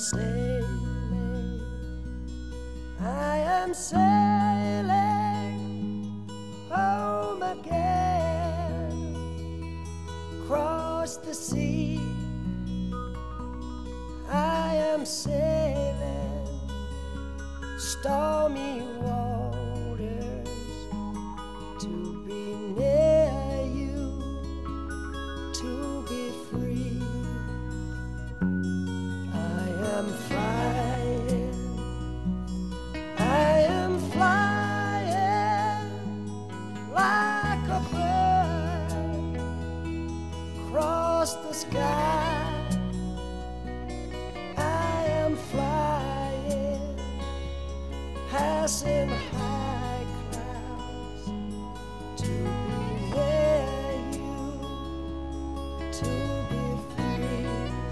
sailing, I am sailing home again, across the sea. I am sailing stormy waters to be near you, to be free. I am flying, I am flying like a bird across the sky. I am flying, passing high clouds to be near you, to be free.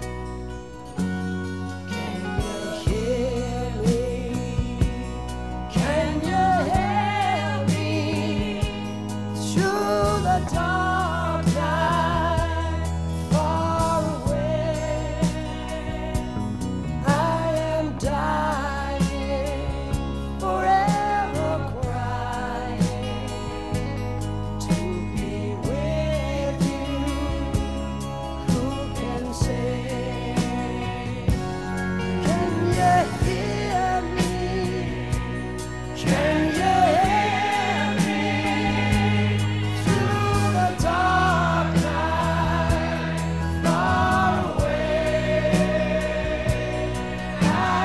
Can you hear me? Can you hear me through the dark night, far away? I am dying, forever crying to be with you. Who can say? Can you hear me? Can you hear me through the dark night, far away? I